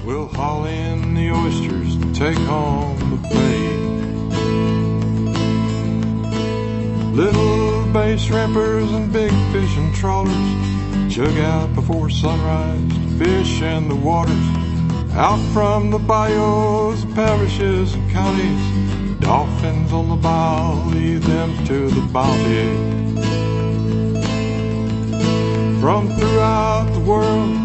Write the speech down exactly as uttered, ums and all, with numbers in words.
We'll haul in the oysters and take home the pay. Little bay shrimpers and big fishing trawlers chug out before sunrise to fish in the waters. Out from the bayous, parishes and counties, dolphins on the bow, leave them to the bounty. From throughout the world